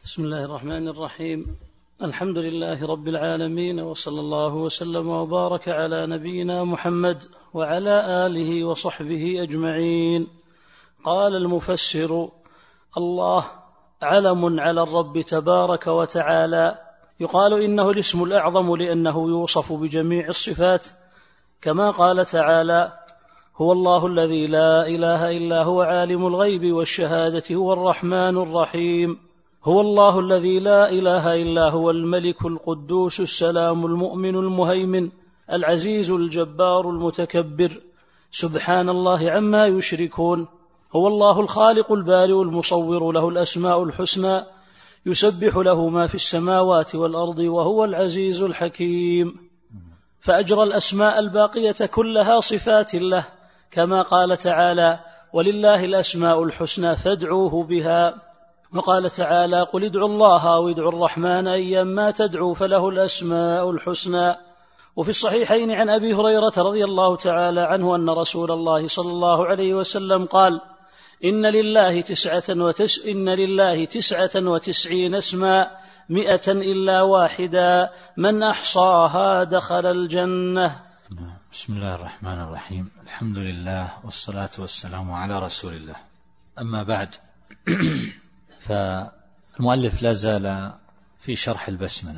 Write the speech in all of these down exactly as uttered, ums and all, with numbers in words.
بسم الله الرحمن الرحيم. الحمد لله رب العالمين، وصلى الله وسلم وبارك على نبينا محمد وعلى آله وصحبه أجمعين. قال المفسر: الله علم على الرب تبارك وتعالى، يقال إنه الاسم الأعظم لأنه يوصف بجميع الصفات، كما قال تعالى: هو الله الذي لا إله إلا هو عالم الغيب والشهادة هو الرحمن الرحيم. هو الله الذي لا إله إلا هو الملك القدوس السلام المؤمن المهيمن العزيز الجبار المتكبر، سبحان الله عما يشركون. هو الله الخالق البارئ المصور، له الأسماء الحسنى، يسبح له ما في السماوات والأرض، وهو العزيز الحكيم. فأجرى الأسماء الباقية كلها صفات له، كما قال تعالى: ولله الأسماء الحسنى فادعوه بها. وقال تعالى: قل ادعوا الله أو ادعوا الرحمن أيما تدعوا فله الأسماء الحسنى. وفي الصحيحين عن أبي هريرة رضي الله تعالى عنه أن رسول الله صلى الله عليه وسلم قال: إن لله تسعة, وتس إن لله تسعة وتسعين اسما مئة إلا واحدا من أحصاها دخل الجنة. بسم الله الرحمن الرحيم. الحمد لله والصلاة والسلام على رسول الله. أما بعد، فالمؤلف لا زال في شرح البسملة،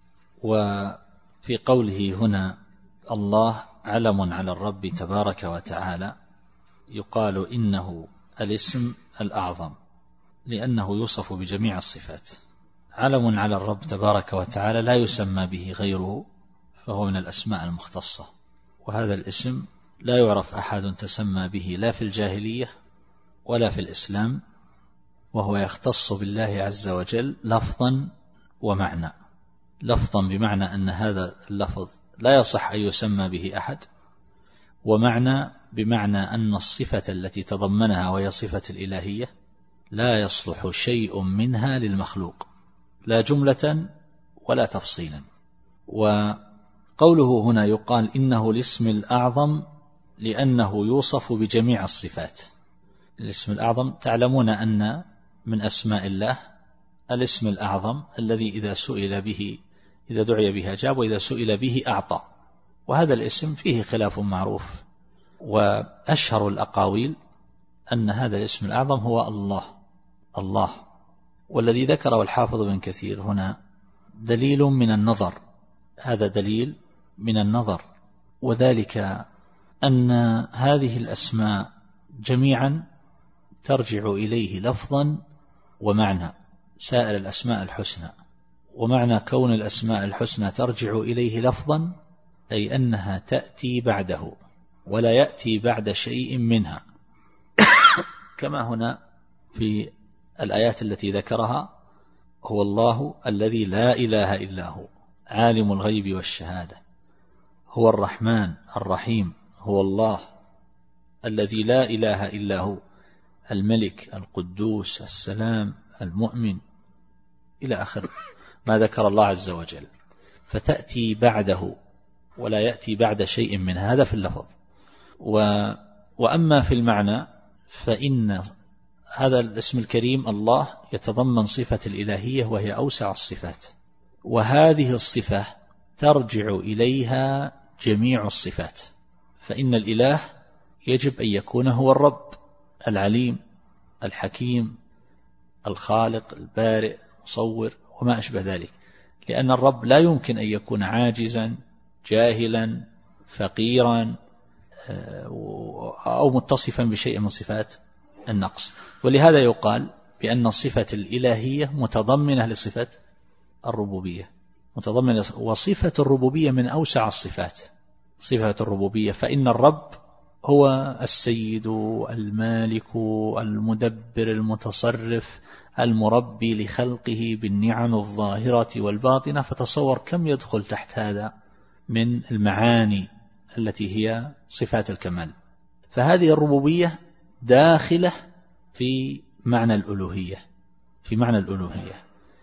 وفي قوله هنا: الله علم على الرب تبارك وتعالى، يقال إنه الاسم الأعظم لأنه يوصف بجميع الصفات. علم على الرب تبارك وتعالى لا يسمى به غيره، فهو من الأسماء المختصة، وهذا الاسم لا يعرف أحد تسمى به لا في الجاهلية ولا في الإسلام، وهو يختص بالله عز وجل لفظا ومعنى. لفظا بمعنى أن هذا اللفظ لا يصح أن يسمى به أحد، ومعنى بمعنى أن الصفة التي تضمنها وهي صفة الإلهية لا يصلح شيء منها للمخلوق، لا جملة ولا تفصيلا. وقوله هنا يقال إنه الاسم الأعظم لأنه يوصف بجميع الصفات. الاسم الأعظم، تعلمون أن من أسماء الله الاسم الأعظم الذي إذا سئل به إذا دعي به أجاب، وإذا سئل به أعطى، وهذا الاسم فيه خلاف معروف، وأشهر الأقاويل أن هذا الاسم الأعظم هو الله. الله والذي ذكره الحافظ بن كثير هنا دليل من النظر، هذا دليل من النظر، وذلك أن هذه الأسماء جميعا ترجع إليه لفظا ومعنى، سائر الأسماء الحسنى. ومعنى كون الأسماء الحسنى ترجع إليه لفظا أي أنها تأتي بعده ولا يأتي بعد شيء منها، كما هنا في الآيات التي ذكرها: هو الله الذي لا إله إلا هو عالم الغيب والشهادة، هو الرحمن الرحيم، هو الله الذي لا إله إلا هو الملك القدوس السلام المؤمن، إلى آخر ما ذكر الله عز وجل. فتأتي بعده ولا يأتي بعد شيء من هذا في اللفظ. و... وأما في المعنى فإن هذا الاسم الكريم الله يتضمن صفة الإلهية وهي أوسع الصفات، وهذه الصفة ترجع إليها جميع الصفات، فإن الإله يجب أن يكون هو الرب العليم الحكيم الخالق البارئ المصور وما أشبه ذلك، لأن الرب لا يمكن أن يكون عاجزا جاهلا فقيرا أو متصفا بشيء من صفات النقص. ولهذا يقال بأن صفة الإلهية متضمنة لصفة الربوبية، متضمنة، وصفة الربوبية من أوسع الصفات، صفة الربوبية، فإن الرب هو السيد المالك المدبر المتصرف المربي لخلقه بالنعم الظاهرة والباطنة. فتصور كم يدخل تحت هذا من المعاني التي هي صفات الكمال. فهذه الربوبية داخلة في معنى الألوهية، في معنى الألوهية،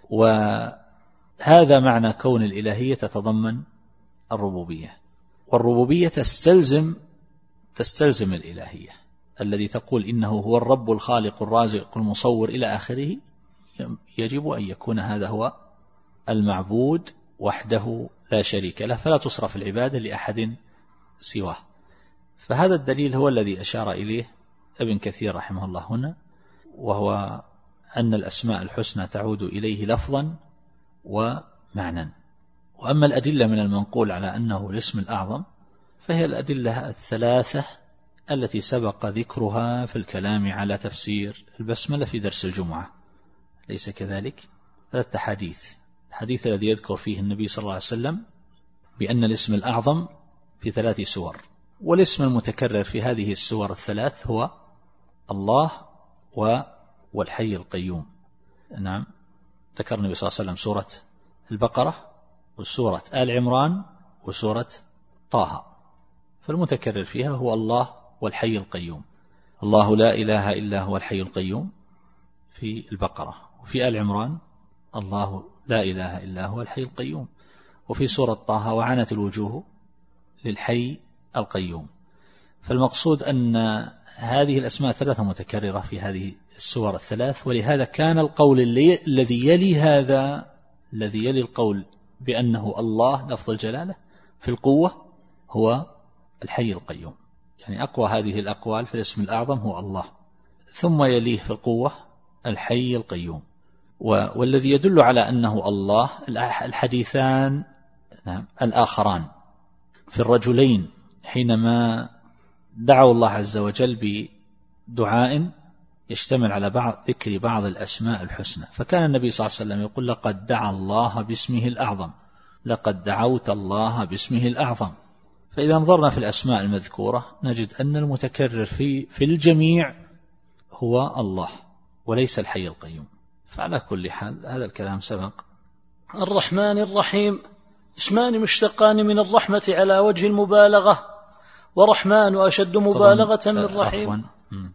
وهذا معنى كون الإلهية تتضمن الربوبية. والربوبية تستلزم تستلزم الإلهية، الذي تقول إنه هو الرب الخالق الرازق المصور إلى آخره، يجب أن يكون هذا هو المعبود وحده لا شريك له، فلا تصرف العبادة لأحد سواه. فهذا الدليل هو الذي أشار إليه ابن كثير رحمه الله هنا، وهو أن الأسماء الحسنى تعود إليه لفظا ومعنى. وأما الأدلة من المنقول على أنه الاسم الأعظم فهي الأدلة الثلاثة التي سبق ذكرها في الكلام على تفسير البسملة في درس الجمعة، ليس كذلك؟ ثلاثة حديث. الحديث الذي يذكر فيه النبي صلى الله عليه وسلم بأن الاسم الأعظم في ثلاث سور، والاسم المتكرر في هذه السور الثلاث هو الله والحي القيوم. نعم، ذكر النبي صلى الله عليه وسلم سورة البقرة وسورة آل عمران وسورة طه، فالمتكرر فيها هو الله والحي القيوم. الله لا إله إلا هو الحي القيوم في البقرة، وفي آل عمران الله لا إله إلا هو الحي القيوم، وفي سورة طه وعنت الوجوه للحي القيوم. فالمقصود أن هذه الأسماء ثلاثة متكررة في هذه السور الثلاث، ولهذا كان القول الذي يلي هذا الذي يلي القول بأنه الله لفظ الجلالة في القوة هو الحي القيوم، يعني أقوى هذه الأقوال في الاسم الأعظم هو الله، ثم يليه في القوة الحي القيوم. والذي يدل على أنه الله الحديثان الآخران في الرجلين حينما دعوا الله عز وجل بدعاء يشتمل على بعض ذكر بعض الأسماء الحسنى، فكان النبي صلى الله عليه وسلم يقول لقد دعا الله باسمه الأعظم، لقد دعوت الله باسمه الأعظم. فإذا نظرنا في الأسماء المذكورة نجد أن المتكرر في في الجميع هو الله وليس الحي القيوم. فعلى كل حال هذا الكلام سبق. الرحمن الرحيم اسمان مشتقان من الرحمة على وجه المبالغة، ورحمن أشد مبالغة من رحيم.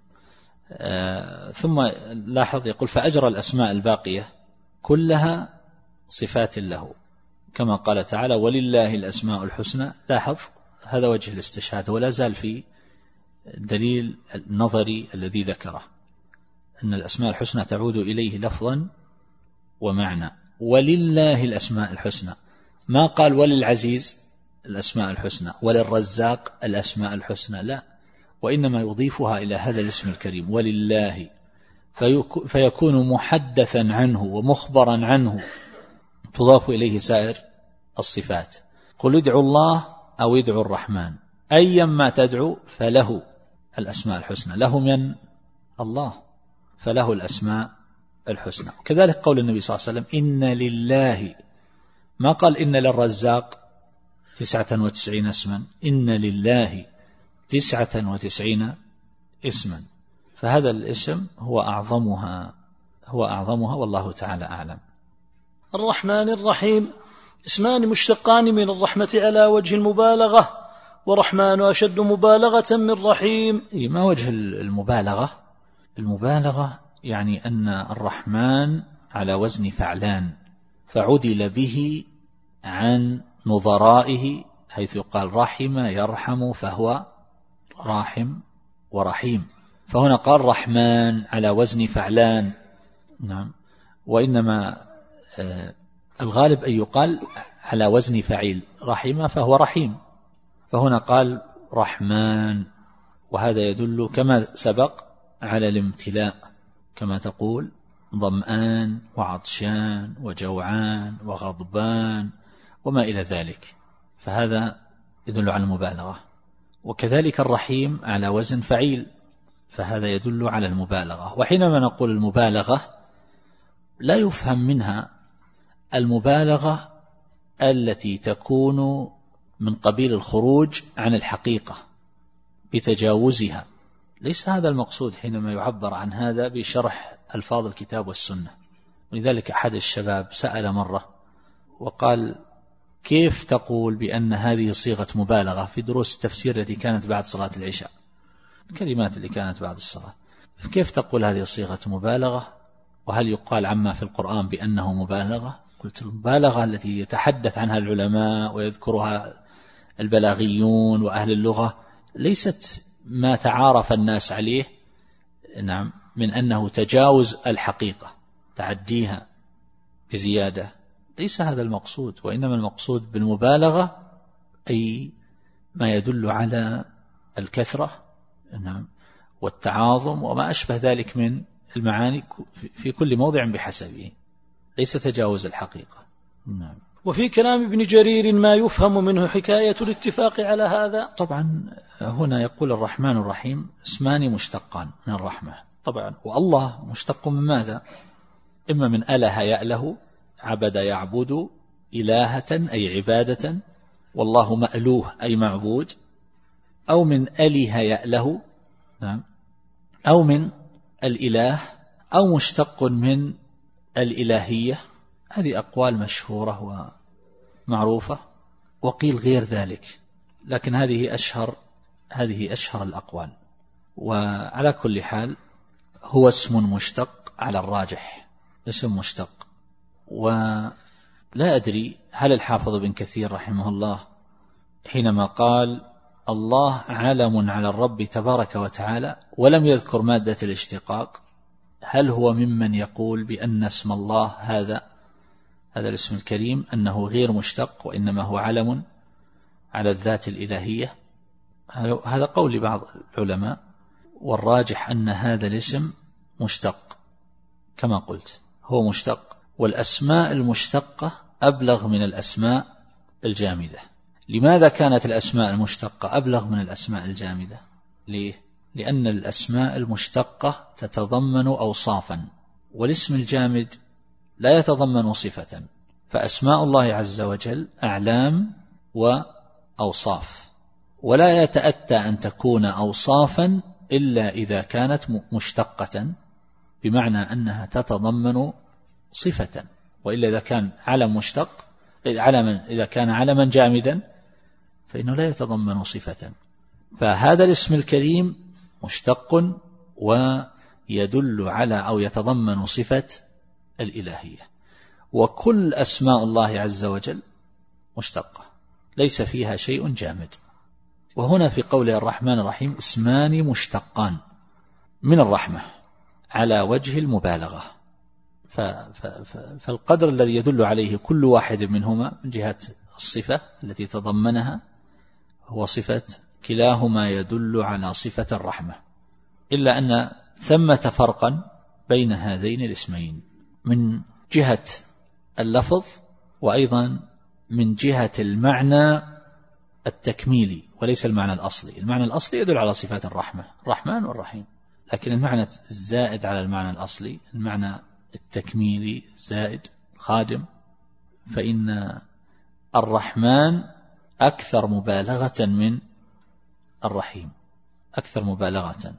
آه ثم لاحظ يقول فأجرى الأسماء الباقية كلها صفات له، كما قال تعالى ولله الأسماء الحسنى. لاحظ هذا وجه الاستشهاد، ولا زال في الدليل النظري الذي ذكره أن الأسماء الحسنى تعود إليه لفظا ومعنى. ولله الأسماء الحسنى، ما قال وللعزيز الأسماء الحسنى وللرزاق الأسماء الحسنى، لا، وإنما يضيفها إلى هذا الاسم الكريم ولله، فيكون محدثا عنه ومخبرا عنه، تضاف إليه سائر الصفات. قل ادعوا الله أو ادعوا الرحمن أيما تدعو فله الأسماء الحسنى، له من الله فله الأسماء الحسنى. وكذلك قول النبي صلى الله عليه وسلم إن لله، ما قال إن للرزاق تسعة وتسعين اسما، إن لله تسعة وتسعين اسما، فهذا الاسم هو أعظمها هو أعظمها والله تعالى أعلم. الرحمن الرحيم اسمان مشتقان من الرحمة على وجه المبالغة، ورحمن أشد مبالغة من رحيم. ما وجه المبالغة؟ المبالغة يعني أن الرحمن على وزن فعلان، فعدل به عن نظرائه، حيث يقال رحم يرحم فهو راحم ورحيم، فهنا قال رحمن على وزن فعلان. نعم، وإنما آه الغالب أن يقال على وزن فعيل، رحم فهو رحيم، فهنا قال رحمن، وهذا يدل كما سبق على الامتلاء، كما تقول ظمآن وعطشان وجوعان وغضبان وما إلى ذلك، فهذا يدل على المبالغة. وكذلك الرحيم على وزن فعيل، فهذا يدل على المبالغة. وحينما نقول المبالغة لا يفهم منها المبالغة التي تكون من قبيل الخروج عن الحقيقة بتجاوزها، ليس هذا المقصود حينما يعبر عن هذا بشرح ألفاظ الكتاب والسنة. ولذلك أحد الشباب سأل مرة وقال كيف تقول بأن هذه صيغة مبالغة في دروس التفسير التي كانت بعد صلاة العشاء، الكلمات اللي كانت بعد الصلاة، فكيف تقول هذه صيغة مبالغة، وهل يقال عما في القرآن بأنه مبالغة؟ قلت المبالغة التي يتحدث عنها العلماء ويذكرها البلاغيون وأهل اللغة ليست ما تعارف الناس عليه، نعم، من أنه تجاوز الحقيقة، تعديها بزيادة، ليس هذا المقصود، وإنما المقصود بالمبالغة أي ما يدل على الكثرة نعم والتعاظم وما أشبه ذلك من المعاني في كل موضع بحسبه، ليس تجاوز الحقيقة. نعم. وفي كلام ابن جرير ما يفهم منه حكاية الاتفاق على هذا. طبعا هنا يقول الرحمن الرحيم اسمان مشتقان من الرحمة، طبعا والله مشتق من ماذا؟ إما من أله يأله، عبد يعبد، إلهة أي عبادة، والله مألوه أي معبود، أو من أله يأله نعم، أو من الإله، أو مشتق من الإلهية. هذه أقوال مشهورة ومعروفة، وقيل غير ذلك، لكن هذه أشهر هذه أشهر الأقوال. وعلى كل حال هو اسم مشتق على الراجح، اسم مشتق. ولا أدري هل الحافظ بن كثير رحمه الله حينما قال الله علم على الرب تبارك وتعالى ولم يذكر مادة الاشتقاق، هل هو ممن يقول بأن اسم الله هذا هذا الاسم الكريم أنه غير مشتق وإنما هو علم على الذات الإلهية؟ هذا قول لبعض العلماء، والراجح أن هذا الاسم مشتق كما قلت، هو مشتق. والأسماء المشتقة أبلغ من الأسماء الجامدة. لماذا كانت الأسماء المشتقة أبلغ من الأسماء الجامدة؟ ليه؟ لأن الأسماء المشتقة تتضمن أوصافا، والاسم الجامد لا يتضمن صفة. فأسماء الله عز وجل أعلام وأوصاف، ولا يتأتى أن تكون أوصافا إلا إذا كانت مشتقة، بمعنى أنها تتضمن صفة، وإلا إذا كان علم مشتق علما إذا كان علما جامدا فإنه لا يتضمن صفة. فهذا الاسم الكريم مشتق ويدل على أو يتضمن صفة الإلهية. وكل أسماء الله عز وجل مشتقة ليس فيها شيء جامد. وهنا في قوله الرحمن الرحيم اسمان مشتقان من الرحمة على وجه المبالغة، فالقدر الذي يدل عليه كل واحد منهما من جهة الصفة التي تضمنها هو صفة، كلاهما يدل على صفة الرحمة، إلا أن ثمة فرقا بين هذين الاسمين من جهة اللفظ وأيضا من جهة المعنى التكميلي وليس المعنى الأصلي. المعنى الأصلي يدل على صفات الرحمة، الرحمن والرحيم، لكن المعنى الزائد على المعنى الأصلي المعنى التكميلي زائد خادم، فإن الرحمن أكثر مبالغة من الرحيم، أكثر مبالغة.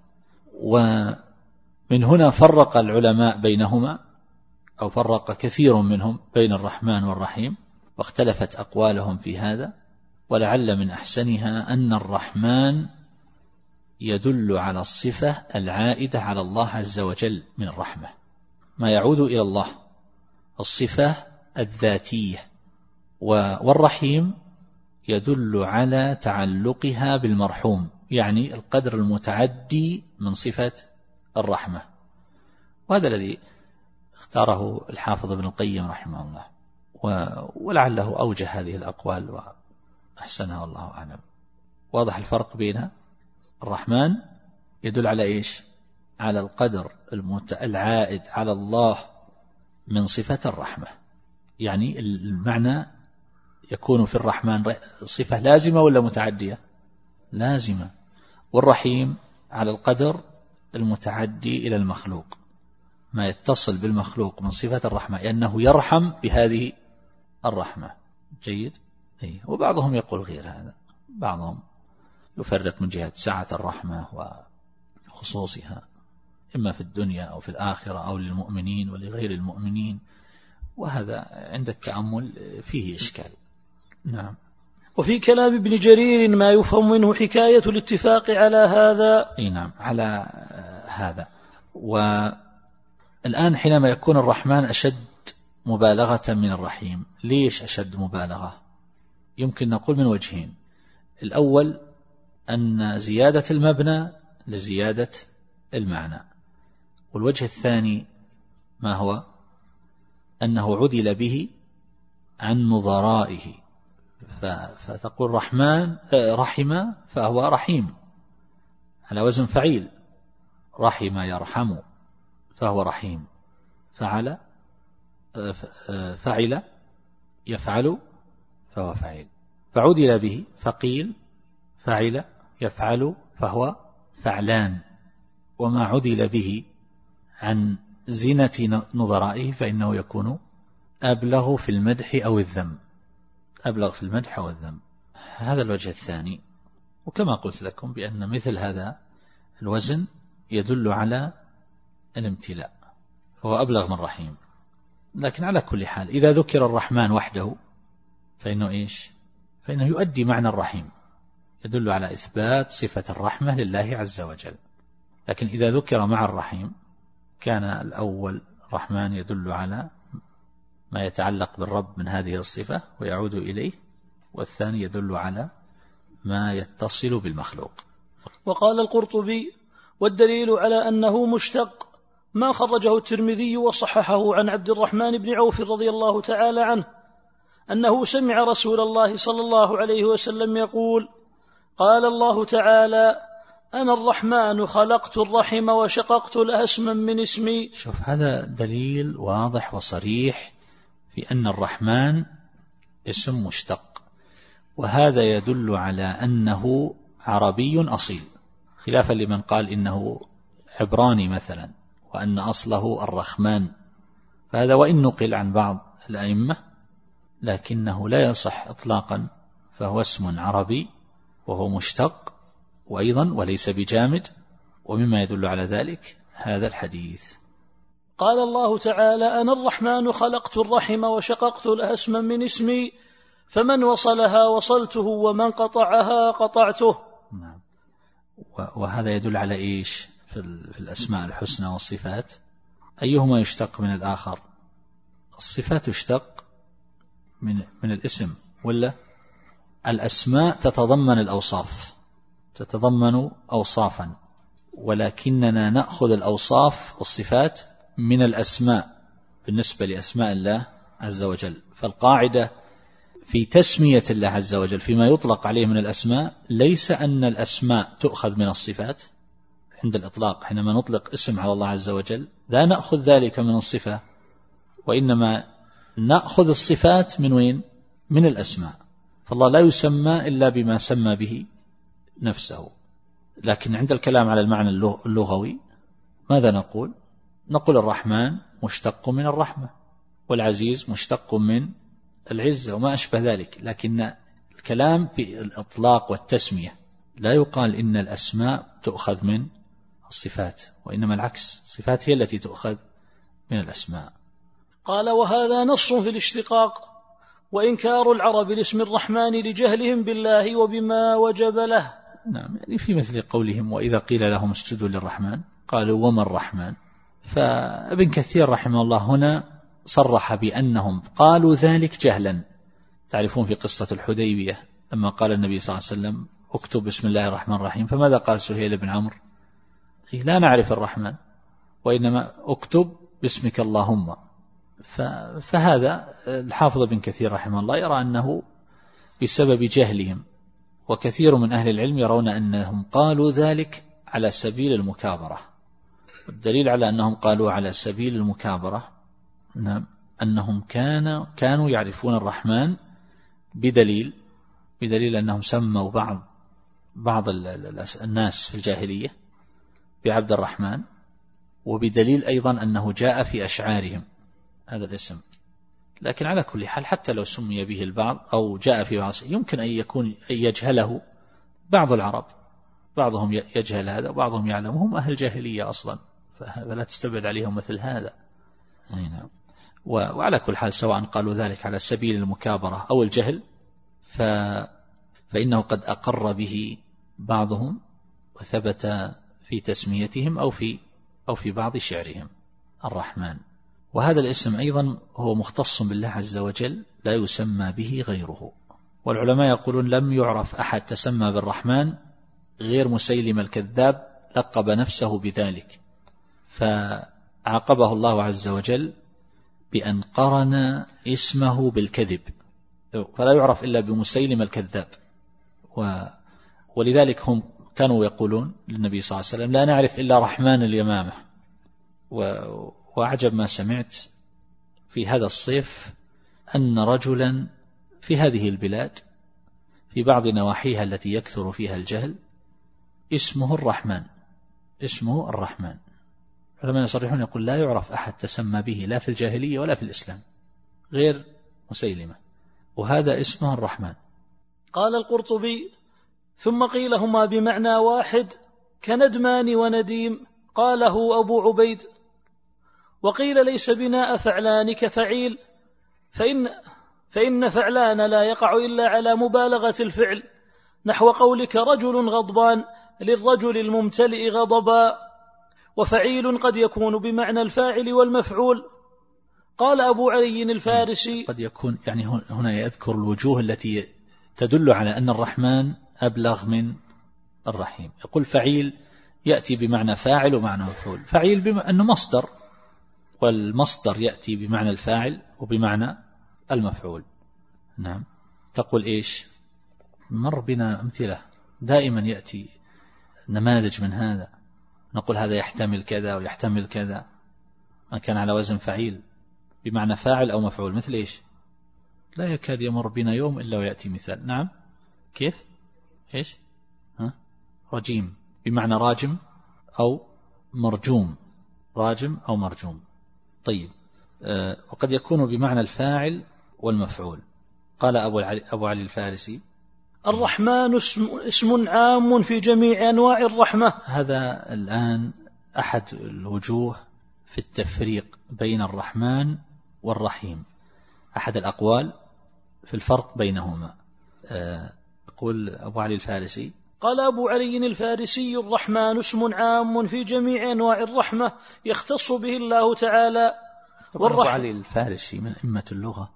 ومن هنا فرق العلماء بينهما، أو فرق كثير منهم بين الرحمن والرحيم، واختلفت أقوالهم في هذا. ولعل من أحسنها أن الرحمن يدل على الصفة العائدة على الله عز وجل من الرحمة، ما يعود إلى الله، الصفة الذاتية. والرحيم يدل على تعلقها بالمرحوم، يعني القدر المتعدي من صفة الرحمة. وهذا الذي اختاره الحافظ ابن القيم رحمه الله، ولعله أوجه هذه الأقوال وأحسنها والله أعلم. واضح الفرق بين الرحمن يدل على إيش؟ على القدر العائد على الله من صفة الرحمة، يعني المعنى يكون في الرحمن صفة لازمة ولا متعدية؟ لازمة. والرحيم على القدر المتعدي إلى المخلوق، ما يتصل بالمخلوق من صفة الرحمة، لأنه يرحم بهذه الرحمة. جيد. أي. وبعضهم يقول غير هذا، بعضهم يفرق من جهة سعة الرحمة وخصوصها، إما في الدنيا أو في الآخرة أو للمؤمنين ولغير المؤمنين، وهذا عند التأمل فيه إشكال. نعم. وفي كلام ابن جرير ما يفهم منه حكاية الاتفاق على هذا. أي نعم، على هذا. والآن حينما يكون الرحمن أشد مبالغة من الرحيم، ليش أشد مبالغة؟ يمكن نقول من وجهين. الأول أن زيادة المبنى لزيادة المعنى، والوجه الثاني ما هو؟ أنه عدل به عن نظرائه، فتقول رحمن رحم فهو رحيم على وزن فعيل، رحم يرحم فهو رحيم، فعل فعل يفعل فهو فعيل، فعدل به فقيل فعل يفعل فهو فعلان. وما عدل به عن زنة نظرائه فإنه يكون أبلغ في المدح أو الذم، أبلغ في المدح أو الذم. هذا الوجه الثاني. وكما قلت لكم بأن مثل هذا الوزن يدل على الامتلاء، فهو أبلغ من رحيم. لكن على كل حال إذا ذكر الرحمن وحده فإنه إيش؟ فإنه يؤدي معنى الرحيم، يدل على إثبات صفة الرحمة لله عز وجل. لكن إذا ذكر مع الرحيم كان الأول الرحمن يدل على ما يتعلق بالرب من هذه الصفة ويعود إليه، والثاني يدل على ما يتصل بالمخلوق. وقال القرطبي: والدليل على أنه مشتق ما خرجه الترمذي وصححه عن عبد الرحمن بن عوف رضي الله تعالى عنه أنه سمع رسول الله صلى الله عليه وسلم يقول: قال الله تعالى: أنا الرحمن خلقت الرحم وشققت لها اسما من اسمي. شوف، هذا دليل واضح وصريح في أن الرحمن اسم مشتق، وهذا يدل على أنه عربي أصيل، خلافا لمن قال إنه عبراني مثلا وأن أصله الرحمن، فهذا وإن نقل عن بعض الأئمة لكنه لا يصح إطلاقا، فهو اسم عربي وهو مشتق وأيضا وليس بجامد. ومما يدل على ذلك هذا الحديث. قال الله تعالى: أنا الرحمن خلقت الرحم وشققت لها اسما من اسمي فمن وصلها وصلته ومن قطعها قطعته. نعم. وهذا يدل على إيش في الأسماء الحسنى والصفات؟ أيهما يشتق من الآخر؟ الصفات يشتق من, من الاسم، ولا الأسماء تتضمن الأوصاف، تتضمن أوصافا، ولكننا نأخذ الأوصاف الصفات من الأسماء بالنسبة لأسماء الله عز وجل. فالقاعدة في تسمية الله عز وجل فيما يطلق عليه من الأسماء ليس أن الأسماء تؤخذ من الصفات عند الإطلاق. حينما نطلق اسم على الله عز وجل لا نأخذ ذلك من الصفة، وإنما نأخذ الصفات من وين؟ من الأسماء. فالله لا يسمى إلا بما سمى به نفسه. لكن عند الكلام على المعنى اللغوي ماذا نقول؟ نقول الرحمن مشتق من الرحمة، والعزيز مشتق من العزة وما أشبه ذلك. لكن الكلام في الإطلاق والتسمية لا يقال إن الأسماء تؤخذ من الصفات، وإنما العكس، الصفات هي التي تؤخذ من الأسماء. قال: وهذا نص في الاشتقاق وإنكار العرب لاسم الرحمن لجهلهم بالله وبما وجب له. نعم، يعني في مثل قولهم: وإذا قيل لهم اسجدوا للرحمن قالوا وما الرحمن. فابن كثير رحمه الله هنا صرح بأنهم قالوا ذلك جهلا. تعرفون في قصة الحديبية لما قال النبي صلى الله عليه وسلم: اكتب بسم الله الرحمن الرحيم، فماذا قال سهيل بن عمرو؟ لا نعرف الرحمن، وإنما اكتب باسمك اللهم. فهذا الحافظ بن كثير رحمه الله يرى أنه بسبب جهلهم، وكثير من أهل العلم يرون أنهم قالوا ذلك على سبيل المكابرة. والدليل على أنهم قالوا على سبيل المكابرة أنهم كانوا كانوا يعرفون الرحمن بدليل بدليل أنهم سموا بعض بعض الناس في الجاهلية بعبد الرحمن، وبدليل أيضا أنه جاء في أشعارهم هذا الاسم. لكن على كل حال حتى لو سمي به البعض أو جاء في بعض يمكن أن يكون أن يجهله بعض العرب، بعضهم يجهل هذا وبعضهم يعلمهم أهل جاهلية أصلا، فلا تستبعد عليهم مثل هذا. نعم. وعلى كل حال سواء قالوا ذلك على سبيل المكابرة أو الجهل ف... فإنه قد أقر به بعضهم وثبت في تسميتهم أو في أو في بعض شعرهم الرحمن. وهذا الاسم أيضا هو مختص بالله عز وجل لا يسمى به غيره. والعلماء يقولون لم يعرف أحد تسمى بالرحمن غير مسيلم الكذاب، لقب نفسه بذلك، فعاقبه الله عز وجل بأن قرن اسمه بالكذب، فلا يعرف إلا بمسيلم الكذاب. ولذلك هم كانوا يقولون للنبي صلى الله عليه وسلم لا نعرف إلا رحمن اليمامة. وأعجب ما سمعت في هذا الصيف أن رجلا في هذه البلاد في بعض نواحيها التي يكثر فيها الجهل اسمه الرحمن، اسمه الرحمن. لما يصرحون يقول لا يعرف أحد تسمى به لا في الجاهلية ولا في الإسلام غير مسيلمة، وهذا اسمه الرحمن. قال القرطبي: ثم قيل هما بمعنى واحد كندمان ونديم، قاله أبو عبيد. وقيل ليس بناء فعلان كفعيل، فإن, فإن فعلان لا يقع إلا على مبالغة الفعل، نحو قولك رجل غضبان للرجل الممتلئ غضبا. وفعيل قد يكون بمعنى الفاعل والمفعول. قال أبو علي الفارسي: قد يكون يعني هنا يذكر الوجوه التي تدل على أن الرحمن أبلغ من الرحيم. يقول فعيل يأتي بمعنى فاعل ومعنى مفعول. فعيل بما أنه مصدر، والمصدر يأتي بمعنى الفاعل وبمعنى المفعول. نعم. تقول إيش؟ مر بنا أمثلة دائما يأتي نماذج من هذا، نقول هذا يحتمل كذا ويحتمل كذا، ما كان على وزن فعيل بمعنى فاعل أو مفعول. مثل إيش؟ لا يكاد يمر بنا يوم إلا ويأتي مثال. نعم. كيف؟ إيش؟ ها؟ رجيم بمعنى راجم أو مرجوم، راجم أو مرجوم. طيب. أه وقد يكون بمعنى الفاعل والمفعول. قال أبو علي, أبو علي الفارسي: الرحمن اسم, اسم عام في جميع أنواع الرحمة. هذا الآن أحد الوجوه في التفريق بين الرحمن والرحيم، أحد الأقوال في الفرق بينهما. يقول أبو علي الفارسي: قال أبو علي الفارسي: الرحمن اسم عام في جميع أنواع الرحمة يختص به الله تعالى. أبو علي الفارسي من أئمة اللغة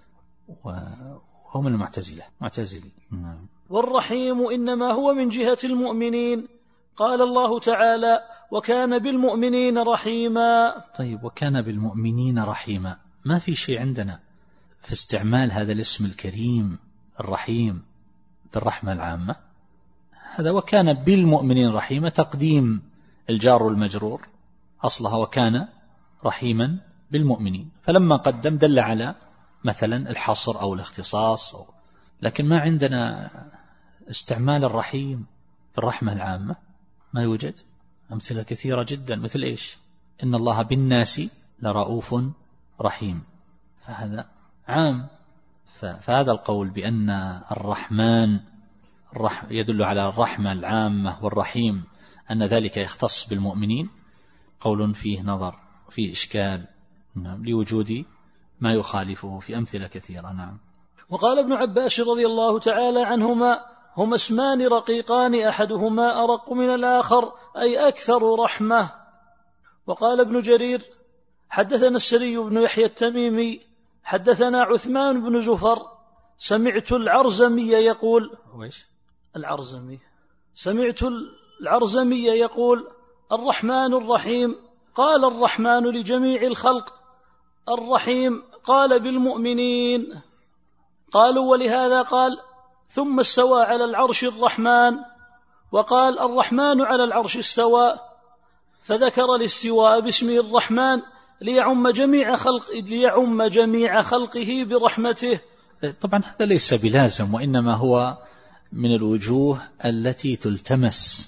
وهو من المعتزلة، معتزلي. والرحيم إنما هو من جهة المؤمنين. قال الله تعالى: وكان بالمؤمنين رحيما. طيب، وكان بالمؤمنين رحيما، ما في شيء عندنا في استعمال هذا الاسم الكريم الرحيم بالرحمة العامة. هذا وكان بالمؤمنين رحيما تقديم الجار والمجرور أصلها وكان رحيما بالمؤمنين، فلما قدم دل على مثلا الحصر أو الاختصاص أو، لكن ما عندنا استعمال الرحيم بالرحمة العامة، ما يوجد. أمثلة كثيرة جدا، مثل إيش؟ إن الله بالناس لرؤوف رحيم، فهذا عام. فهذا القول بأن الرحمن يدل على الرحمة العامة والرحيم أن ذلك يختص بالمؤمنين قول فيه نظر، فيه إشكال، نعم، لوجود ما يخالفه في أمثلة كثيرة. نعم. وقال ابن عباس رضي الله تعالى عنهما: هما اسمان رقيقان أحدهما أرق من الآخر، أي أكثر رحمة. وقال ابن جرير: حدثنا السري بن يحيى التميمي حدثنا عثمان بن زفر سمعت العرزمي يقول ويش؟ العرزمي سمعت العرزمي يقول: الرحمن الرحيم. قال: الرحمن لجميع الخلق. الرحيم قال: بالمؤمنين. قالوا: ولهذا قال: ثم استوى على العرش الرحمن. وقال: الرحمن على العرش استوى، فذكر الاستواء باسمه الرحمن ليعم جميع خلق ليعم جميع خلقه برحمته. طبعا هذا ليس بلازم، وإنما هو من الوجوه التي تلتمس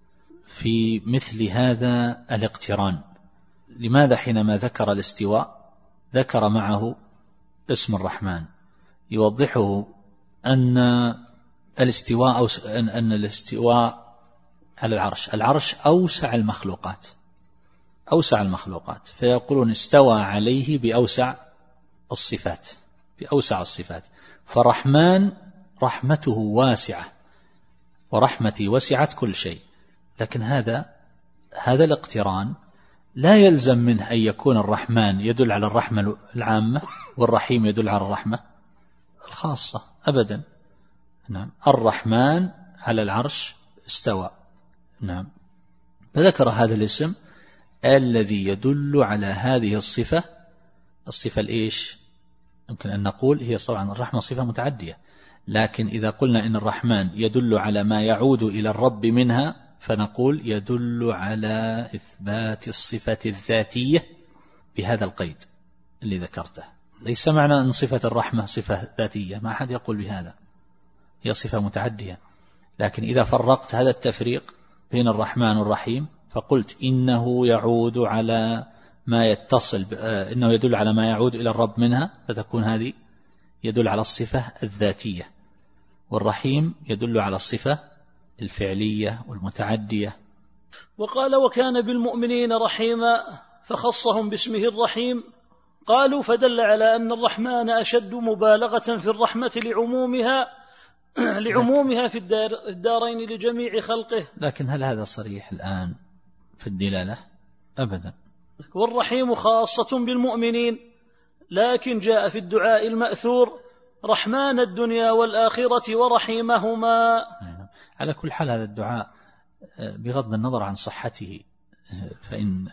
في مثل هذا الاقتران. لماذا حينما ذكر الاستواء ذكر معه اسم الرحمن؟ يوضحه أن الاستواء أو أن الاستواء على العرش العرش أوسع المخلوقات، أوسع المخلوقات، فيقولون استوى عليه بأوسع الصفات، بأوسع الصفات. فالرحمن رحمته واسعة، ورحمتي وسعت كل شيء. لكن هذا هذا الاقتران لا يلزم منه أن يكون الرحمن يدل على الرحمة العامة والرحيم يدل على الرحمة الخاصة أبدا. نعم. الرحمن على العرش استوى. نعم. فذكر هذا الاسم الذي يدل على هذه الصفة الصفة الإيش؟ يمكن أن نقول هي طبعا الرحمة صفة متعدية، لكن إذا قلنا إن الرحمن يدل على ما يعود إلى الرب منها فنقول يدل على إثبات الصفة الذاتية بهذا القيد اللي ذكرته. ليس معنى أن صفة الرحمة صفة ذاتية، ما أحد يقول بهذا، هي صفة متعدية. لكن إذا فرقت هذا التفريق بين الرحمن والرحيم فقلت إنه يعود على ما يتصل ب... إنه يدل على ما يعود إلى الرب منها، فتكون هذه يدل على الصفة الذاتية، والرحيم يدل على الصفة الفعلية والمتعدية. وقال وكان بالمؤمنين رحيما فخصهم باسمه الرحيم. قالوا فدل على أن الرحمن أشد مبالغة في الرحمة لعمومها لعمومها في الدار الدارين لجميع خلقه. لكن هل هذا صريح الآن في الدلالة؟ أبدا. والرحيم خاصة بالمؤمنين، لكن جاء في الدعاء المأثور رحمن الدنيا والآخرة ورحيمهما. على كل حال هذا الدعاء بغض النظر عن صحته، فإن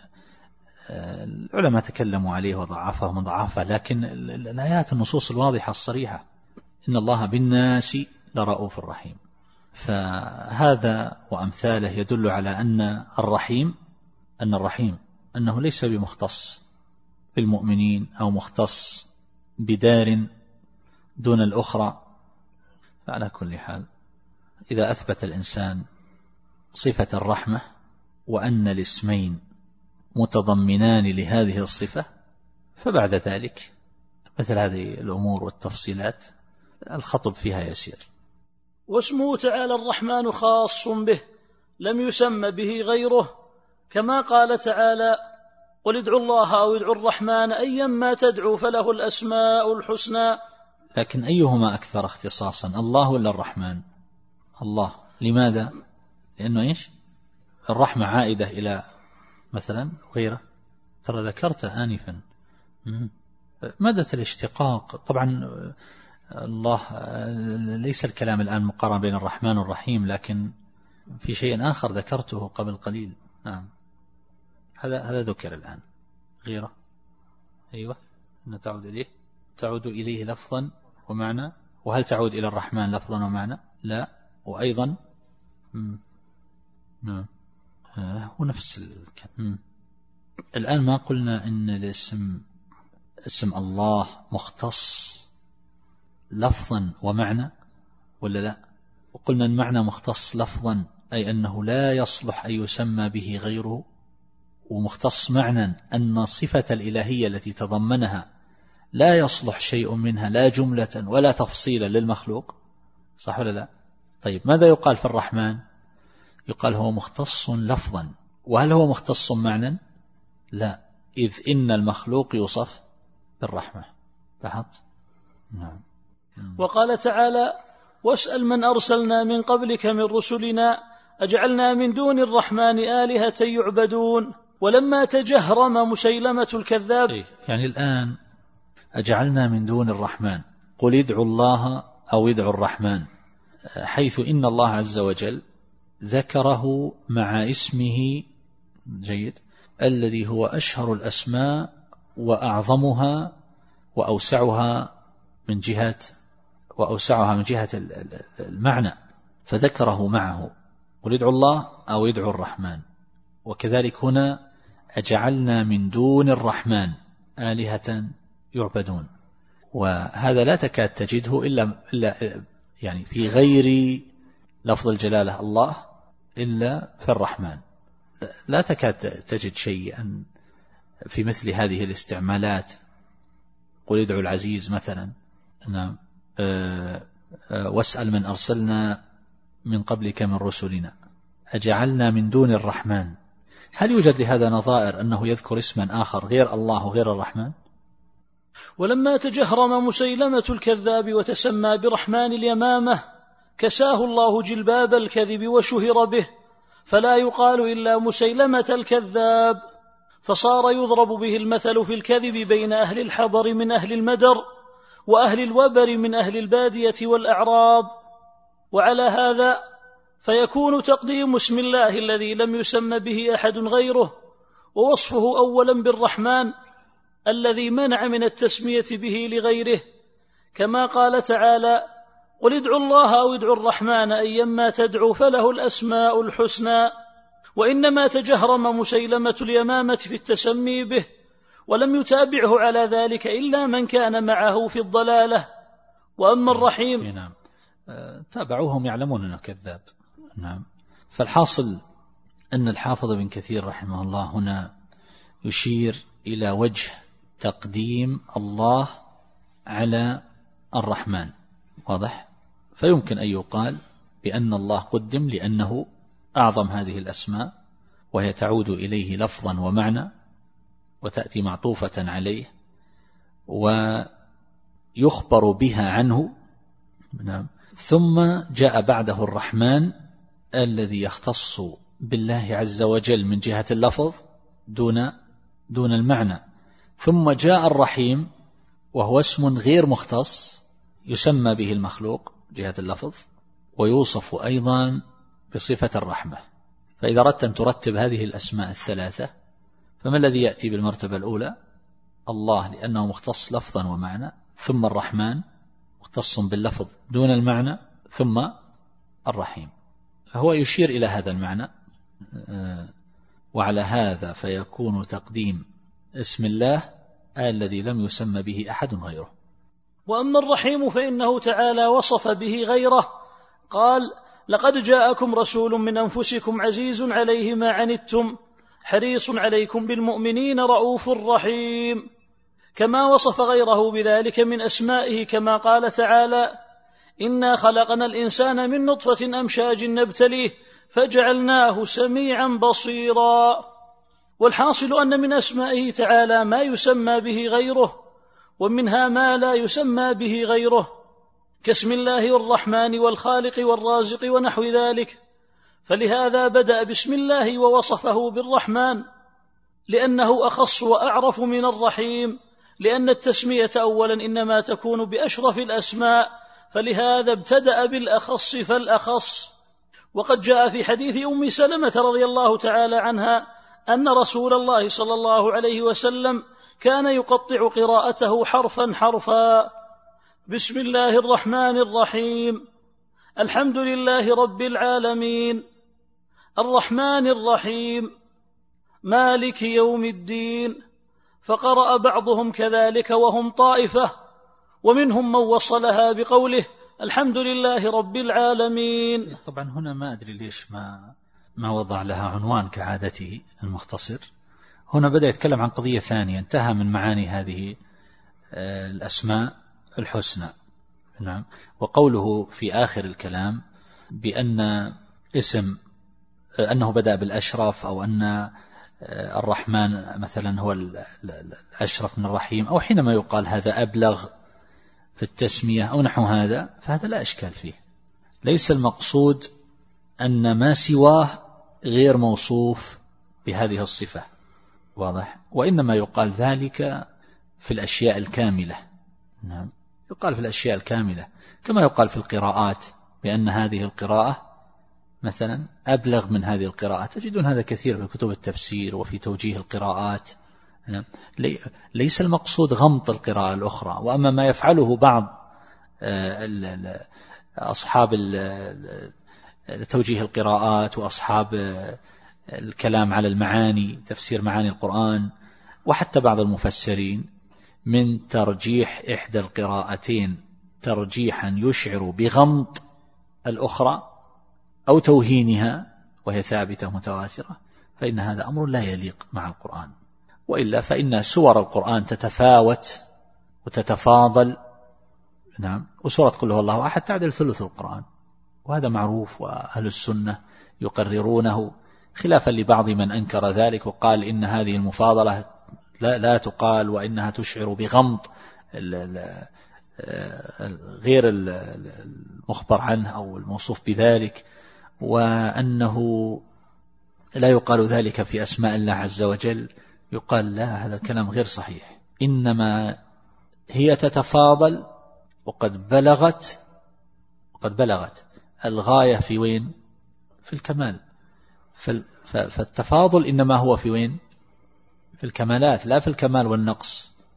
العلماء تكلموا عليه وضعفه ومضعفه، لكن الآيات النصوص الواضحة الصريحة إن الله بالناس لرؤوف رحيم، فهذا وأمثاله يدل على أن الرحيم أن الرحيم أنه ليس بمختص بالمؤمنين أو مختص بدار دون الأخرى. فعلى كل حال إذا أثبت الإنسان صفة الرحمة وأن الاسمين متضمنان لهذه الصفة، فبعد ذلك مثل هذه الأمور والتفصيلات الخطب فيها يسير. واسمه تعالى الرحمن خاص به لم يسمى به غيره، كما قال تعالى قل ادعوا الله أو ادعوا الرحمن أيما تدعوا فله الأسماء الحسنى. لكن أيهما أكثر اختصاصا، الله ولا الرحمن؟ الله. لماذا؟ لأنه إيش؟ الرحمة عائدة إلى مثلا غيره، ترى ذكرته آنفا مادة الاشتقاق. طبعا الله ليس الكلام الآن مقارنة بين الرحمن والرحيم، لكن في شيء آخر ذكرته قبل قليل. نعم هذا هذا ذكر الآن غيره. أيوة أن تعود إليه، تعود إليه لفظا ومعنى. وهل تعود إلى الرحمن لفظا ومعنى؟ لا. وأيضا نعم هو نفس الكلام. الآن ما قلنا إن الاسم اسم الله مختص لفظا ومعنى ولا لا؟ وقلنا المعنى مختص لفظا أي أنه لا يصلح أن يسمى به غيره، ومختص معنى أن صفة الإلهية التي تضمنها لا يصلح شيء منها لا جملة ولا تفصيلا للمخلوق، صح ولا لا؟ طيب ماذا يقال في الرحمن؟ يقال هو مختص لفظا. وهل هو مختص معنى؟ لا، إذ إن المخلوق يوصف بالرحمة. لاحظت؟ نعم. وقال تعالى واسأل من أرسلنا من قبلك من رسلنا أجعلنا من دون الرحمن آلهة يعبدون. ولما تجهرم مسيلمة الكذاب، يعني الآن أجعلنا من دون الرحمن، قل ادعوا الله أو ادعوا الرحمن، حيث إن الله عز وجل ذكره مع اسمه جيد الذي هو أشهر الأسماء وأعظمها وأوسعها من جهة وأوسعها من جهة المعنى، فذكره معه قل ادعوا الله أو ادعوا الرحمن. وكذلك هنا أجعلنا من دون الرحمن آلهة يعبدون، وهذا لا تكاد تجده إلا, إلا يعني في غير لفظ الجلالة الله إلا في الرحمن. لا تكاد تجد شيئا في مثل هذه الاستعمالات. قل ادعوا العزيز مثلا، نعم، أه أه واسأل من أرسلنا من قبلك من رسلنا، أجعلنا من دون الرحمن. هل يوجد لهذا نظائر أنه يذكر اسما آخر غير الله وغير الرحمن؟ ولما تجهرم مسيلمة الكذاب وتسمى برحمن اليمامة كساه الله جلباب الكذب وشهر به، فلا يقال إلا مسيلمة الكذاب، فصار يضرب به المثل في الكذب بين أهل الحضر من أهل المدر وأهل الوبر من أهل البادية والأعراب. وعلى هذا فيكون تقديم اسم الله الذي لم يسم به أحد غيره ووصفه أولا بالرحمن الذي منع من التسمية به لغيره، كما قال تعالى: قل ادعوا الله أو ادعوا الرحمن أيما تدعوا فله الأسماء الحسنى. وإنما تجهرم مسيلمة اليمامة في التسمي به، ولم يتابعه على ذلك إلا من كان معه في الضلالة. وأما الرحيم نعم تابعوهم يعلمون أنه كذاب. نعم. فالحاصل أن الحافظ بن كثير رحمه الله هنا يشير إلى وجه تقديم الله على الرحمن، واضح؟ فيمكن أن يقال بأن الله قدم لأنه أعظم هذه الأسماء، وهي تعود إليه لفظا ومعنى وتأتي معطوفة عليه ويخبر بها عنه. نعم. ثم جاء بعده الرحمن الذي يختص بالله عز وجل من جهة اللفظ دون دون المعنى. ثم جاء الرحيم وهو اسم غير مختص يسمى به المخلوق جهة اللفظ ويوصف أيضا بصفة الرحمة. فإذا أردت أن ترتب هذه الأسماء الثلاثة، فما الذي يأتي بالمرتبة الأولى؟ الله لأنه مختص لفظا ومعنى، ثم الرحمن مختص باللفظ دون المعنى، ثم الرحيم. هو يشير إلى هذا المعنى. وعلى هذا فيكون تقديم اسم الله الذي لم يسمى به أحد غيره. وأما الرحيم فإنه تعالى وصف به غيره، قال: لقد جاءكم رسول من أنفسكم عزيز عليه ما عنتم حريص عليكم بالمؤمنين رؤوف رحيم، كما وصف غيره بذلك من أسمائه، كما قال تعالى: إنا خلقنا الإنسان من نطفة أمشاج نبتليه فجعلناه سميعا بصيرا. والحاصل أن من أسمائه تعالى ما يسمى به غيره، ومنها ما لا يسمى به غيره، كاسم الله الرحمن والخالق والرازق ونحو ذلك. فلهذا بدأ باسم الله ووصفه بالرحمن، لأنه أخص وأعرف من الرحيم، لأن التسمية أولا إنما تكون بأشرف الأسماء، فلهذا ابتدأ بالأخص فالأخص. وقد جاء في حديث أم سلمة رضي الله تعالى عنها أن رسول الله صلى الله عليه وسلم كان يقطع قراءته حرفا حرفا: بسم الله الرحمن الرحيم، الحمد لله رب العالمين، الرحمن الرحيم، مالك يوم الدين. فقرأ بعضهم كذلك وهم طائفة، ومنهم من وصلها بقوله: الحمد لله رب العالمين. طبعا هنا ما أدري ليش ما ما وضع لها عنوان كعادته المختصر. هنا بدأ يتكلم عن قضية ثانية، انتهى من معاني هذه الأسماء الحسنى. نعم. وقوله في آخر الكلام بأن اسم أنه بدأ بالأشرف، أو أن الرحمن مثلا هو الأشرف من الرحيم، أو حينما يقال هذا أبلغ في التسمية أو نحو هذا، فهذا لا إشكال فيه. ليس المقصود أن ما سواه غير موصوف بهذه الصفة، واضح؟ وإنما يقال ذلك في الأشياء الكاملة. نعم. يقال في الأشياء الكاملة، كما يقال في القراءات بأن هذه القراءة مثلا أبلغ من هذه القراءة. تجدون هذا كثير في كتب التفسير وفي توجيه القراءات. ليس المقصود غمط القراءة الأخرى. وأما ما يفعله بعض أصحاب توجيه القراءات وأصحاب الكلام على المعاني، تفسير معاني القرآن، وحتى بعض المفسرين، من ترجيح إحدى القراءتين ترجيحا يشعر بغمط الأخرى أو توهينها وهي ثابتة متواترة، فإن هذا أمر لا يليق مع القرآن. وإلا فإن سور القرآن تتفاوت وتتفاضل. نعم. وسورة قل هو الله أحد تعدل ثلث القرآن، وهذا معروف، وأهل السنة يقررونه، خلافا لبعض من أنكر ذلك وقال إن هذه المفاضلة لا, لا تقال، وإنها تشعر بغمط غير المخبر عنه أو الموصوف بذلك، وأنه لا يقال ذلك في أسماء الله عز وجل. يقال لا، هذا الكلام غير صحيح، إنما هي تتفاضل وقد بلغت وقد بلغت الغاية في وين؟ في الكمال. فالتفاضل إنما هو في وين؟ في الكمالات، لا في الكمال والنقص.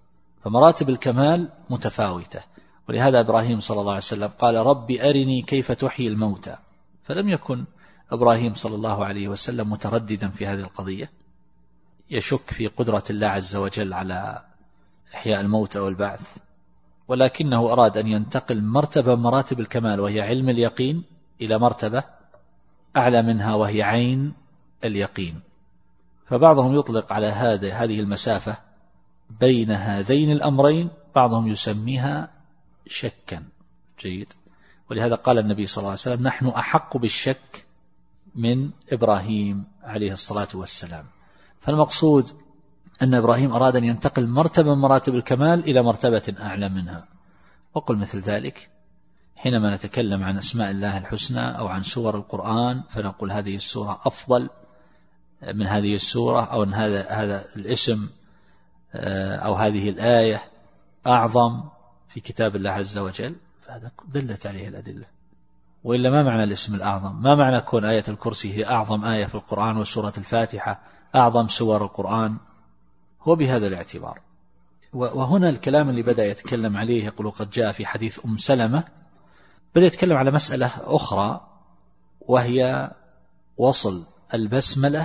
فمراتب الكمال متفاوتة. ولهذا إبراهيم صلى الله عليه وسلم قال رب أرني كيف تحيي الموتى، فلم يكن إبراهيم صلى الله عليه وسلم مترددا في هذه القضية يشك في قدرة الله عز وجل على إحياء الموتى والبعث، ولكنه أراد أن ينتقل مرتبة مراتب الكمال وهي علم اليقين إلى مرتبة أعلى منها وهي عين اليقين. فبعضهم يطلق على هذا هذه المسافة بين هذين الأمرين بعضهم يسميها شكا. جيد. ولهذا قال النبي صلى الله عليه وسلم نحن أحق بالشك من إبراهيم عليه الصلاة والسلام. فالمقصود أن إبراهيم أراد أن ينتقل مرتبة من مراتب الكمال إلى مرتبة أعلى منها. وقل مثل ذلك حينما نتكلم عن أسماء الله الحسنى أو عن سور القرآن فنقول هذه السورة أفضل من هذه السورة، أو أن هذا هذا الاسم أو هذه الآية أعظم في كتاب الله عز وجل، فهذا دلت عليه الأدلة. وإلا ما معنى الاسم الأعظم؟ ما معنى كون آية الكرسي هي أعظم آية في القرآن وسورة الفاتحة أعظم سور القرآن؟ هو بهذا الاعتبار. وهنا الكلام اللي بدأ يتكلم عليه يقول قد جاء في حديث أم سلمة، بدأ يتكلم على مسألة أخرى وهي وصل البسملة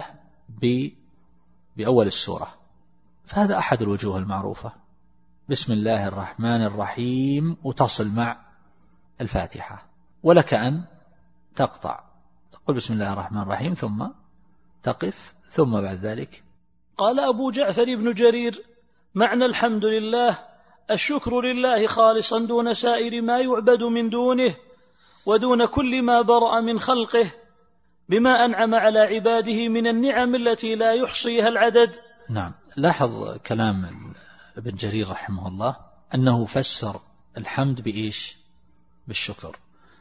بأول السورة. فهذا أحد الوجوه المعروفة، بسم الله الرحمن الرحيم وتصل مع الفاتحة، ولك أن تقطع تقول بسم الله الرحمن الرحيم ثم تقف ثم بعد ذلك. قال أبو جعفر بن جرير معنى الحمد لله الشكر لله خالصا دون سائر ما يعبد من دونه ودون كل ما برأ من خلقه بما أنعم على عباده من النعم التي لا يحصيها العدد. نعم. لاحظ كلام ابن جرير رحمه الله أنه فسر الحمد بإيش؟ بالشكر.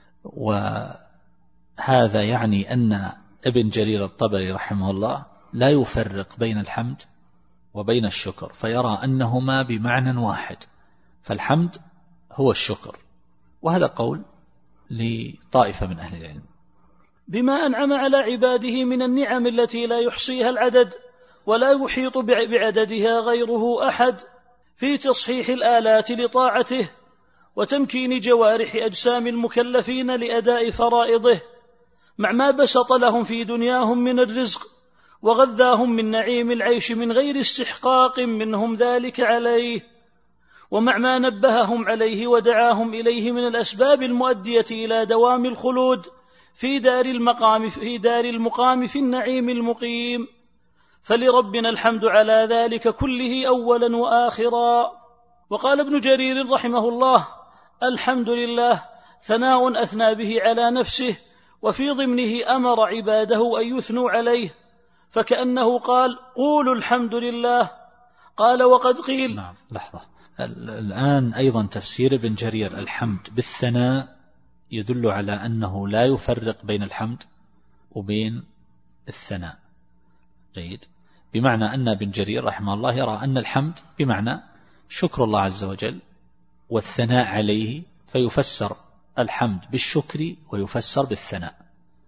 وهذا يعني أن ابن جرير الطبري رحمه الله لا يفرق بين الحمد وبين الشكر، فيرى أنهما بمعنى واحد، فالحمد هو الشكر. وهذا قول لطائفة من أهل العلم. بما أنعم على عباده من النعم التي لا يحصيها العدد ولا يحيط بعددها غيره أحد في تصحيح الآلات لطاعته وتمكين جوارح أجسام المكلفين لأداء فرائضه مع ما بسط لهم في دنياهم من الرزق وغذاهم من نعيم العيش من غير استحقاق منهم ذلك عليه، ومع ما نبههم عليه ودعاهم إليه من الأسباب المؤدية إلى دوام الخلود في دار المقام في دار المقام في النعيم المقيم. فلربنا الحمد على ذلك كله أولا وآخرا. وقال ابن جرير رحمه الله الحمد لله ثناء أثنى به على نفسه وفي ضمنه أمر عباده أن يثنوا عليه، فكأنه قال قولوا الحمد لله. قال وقد قيل. نعم. لحظة، الآن أيضا تفسير ابن جرير الحمد بالثناء يدل على أنه لا يفرق بين الحمد وبين الثناء. جيد. بمعنى أن ابن جرير رحمه الله يرى أن الحمد بمعنى شكر الله عز وجل والثناء عليه، فيفسر الحمد بالشكر ويفسر بالثناء.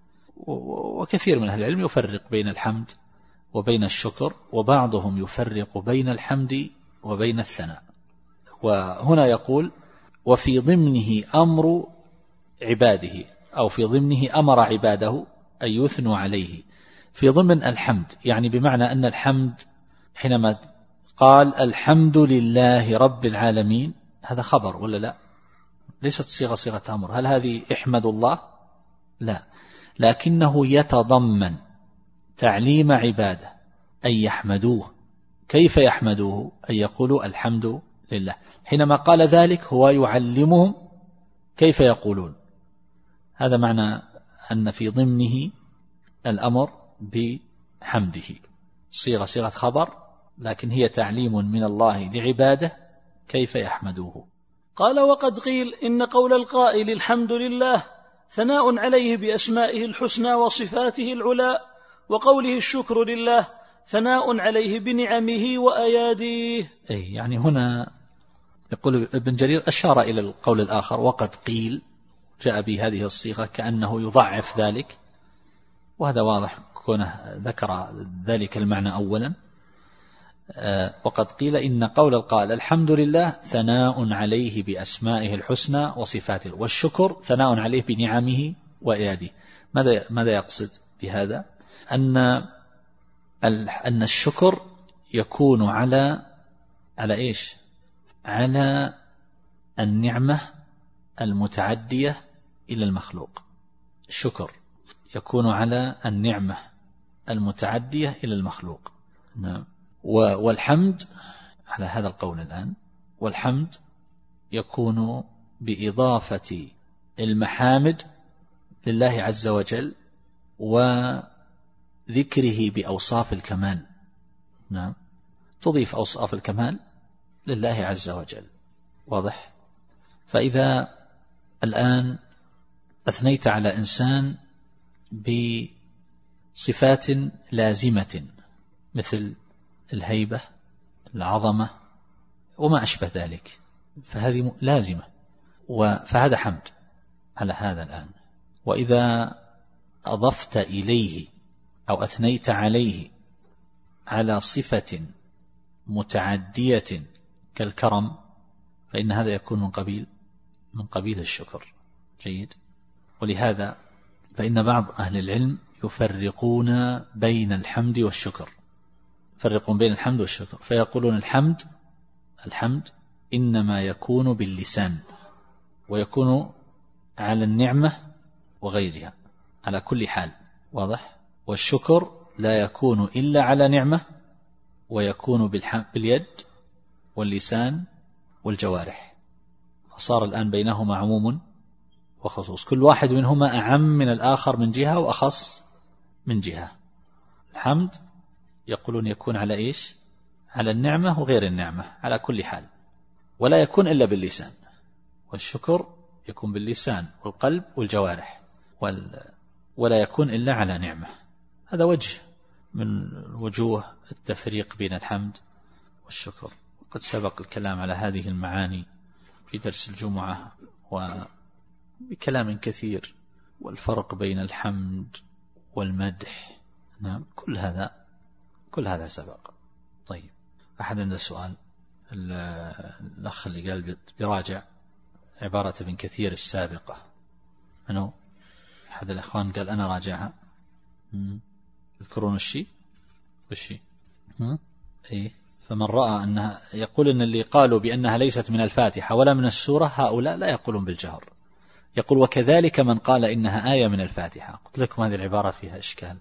وكثير من أهل العلم يفرق بين الحمد وبين الشكر، وبعضهم يفرق بين الحمد وبين الثناء. وهنا يقول وفي ضمنه أمر عباده، أو في ضمنه أمر عباده أن يثنوا عليه في ضمن الحمد، يعني بمعنى أن الحمد حينما قال الحمد لله رب العالمين هذا خبر ولا لا؟ ليست صيغة صيغة أمر. هل هذه احمد الله؟ لا، لكنه يتضمن تعليم عباده أن يحمدوه. كيف يحمدوه؟ أن يقولوا الحمد لله. حينما قال ذلك هو يعلمهم كيف يقولون. هذا معنى أن في ضمنه الأمر بحمده، صيغة صيغة خبر، لكن هي تعليم من الله لعباده كيف يحمدوه. قال وقد قيل إن قول القائل الحمد لله ثناء عليه بأسمائه الحسنى وصفاته العلى، وقوله الشكر لله ثناء عليه بنعمه وأياديه. أي يعني هنا يقول ابن جرير أشار إلى القول الآخر وقد قيل، جاء بهذه الصيغة كأنه يضعف ذلك، وهذا واضح كونه ذكر ذلك المعنى أولا. وقد قيل إن قول القائل الحمد لله ثناء عليه بأسمائه الحسنى وصفاته، والشكر ثناء عليه بنعمه وإياده. ماذا ماذا يقصد بهذا؟ أن أن الشكر يكون على على إيش؟ على النعمة المتعدية إلى المخلوق. الشكر يكون على النعمة المتعدية إلى المخلوق. نعم. والحمد على هذا القول الآن، والحمد يكون بإضافة المحامد لله عز وجل وذكره بأوصاف الكمال. نعم، تضيف أوصاف الكمال لله عز وجل. واضح؟ فإذا الآن أثنيت على إنسان بصفات لازمة مثل الهيبة، العظمة، وما أشبه ذلك، فهذه لازمة، فهذا حمد على هذا الآن. وإذا أضفت إليه أو أثنيت عليه على صفة متعدية كالكرم، فإن هذا يكون من قبيل من قبيل الشكر. جيد. ولهذا فإن بعض أهل العلم يفرقون بين الحمد والشكر، يفرقون بين الحمد والشكر، فيقولون الحمد الحمد إنما يكون باللسان، ويكون على النعمة وغيرها على كل حال. واضح؟ والشكر لا يكون إلا على نعمة، ويكون باليد واللسان والجوارح. فصار الآن بينهما عموم وخصوص، كل واحد منهما أعم من الآخر من جهة وأخص من جهة. الحمد يقولون يكون على إيش؟ على النعمة وغير النعمة على كل حال، ولا يكون إلا باللسان. والشكر يكون باللسان والقلب والجوارح، ولا يكون إلا على نعمة. هذا وجه من وجوه التفريق بين الحمد والشكر. وقد سبق الكلام على هذه المعاني في درس الجمعة وبكلام كثير، والفرق بين الحمد والمدح. نعم، كل هذا كل هذا سبق. طيب، أحد عنده سؤال؟ الأخ اللي قال بيراجع عبارة ابن كثير السابقة، أنه أحد الأخوان قال أنا راجعها. يذكرون الشيء والشيء إيه؟ فمن رأى أنها، يقول أن اللي قالوا بأنها ليست من الفاتحة ولا من السورة هؤلاء لا يقولون بالجهر. يقول وكذلك من قال إنها آية من الفاتحة. قلت لكم هذه العبارة فيها إشكال،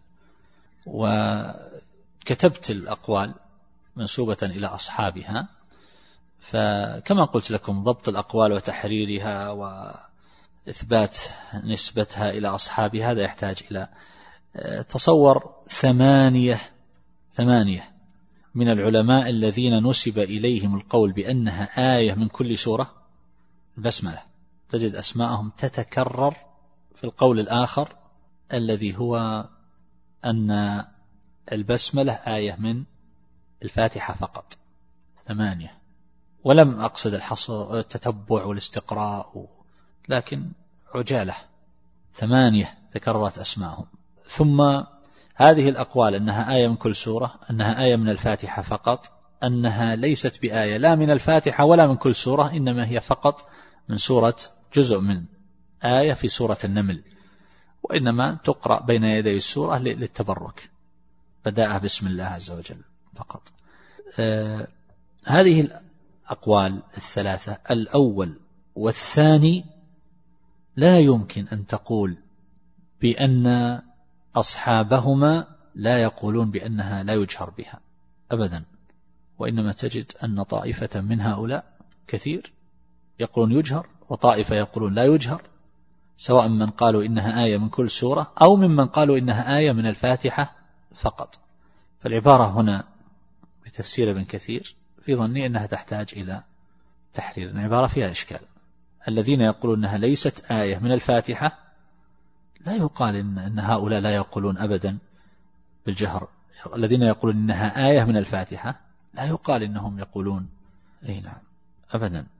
وكتبت الأقوال منسوبة إلى أصحابها، فكما قلت لكم ضبط الأقوال وتحريرها وإثبات نسبتها إلى أصحابها هذا يحتاج إلى تصور ثمانية ثمانية من العلماء الذين نسب إليهم القول بأنها آية من كل سورة البسملة، تجد أسماءهم تتكرر في القول الآخر الذي هو أن البسملة آية من الفاتحة فقط. ثمانية، ولم أقصد الحصر التتبع والاستقراء، لكن عجالة. ثمانية تكررت أسماءهم. ثم هذه الأقوال أنها آية من كل سورة، أنها آية من الفاتحة فقط، أنها ليست بآية لا من الفاتحة ولا من كل سورة، إنما هي فقط من سورة، جزء من آية في سورة النمل، وإنما تقرأ بين يدي السورة للتبرك، بداءها بسم الله عز وجل فقط. آه هذه الأقوال الثلاثة، الأول والثاني، لا يمكن أن تقول بأن أصحابهما لا يقولون بأنها لا يجهر بها أبدا، وإنما تجد أن طائفة من هؤلاء كثير يقولون يجهر، وطائفة يقولون لا يجهر، سواء من قالوا إنها آية من كل سورة أو ممن قالوا إنها آية من الفاتحة فقط. فالعبارة هنا بتفسير ابن كثير في ظني أنها تحتاج إلى تحرير. العبارة فيها إشكال. الذين يقولون أنها ليست آية من الفاتحة لا يقال إن, إن هؤلاء لا يقولون أبدا بالجهر. الذين يقولون إنها آية من الفاتحة لا يقال إنهم يقولون أي نعم أبدا.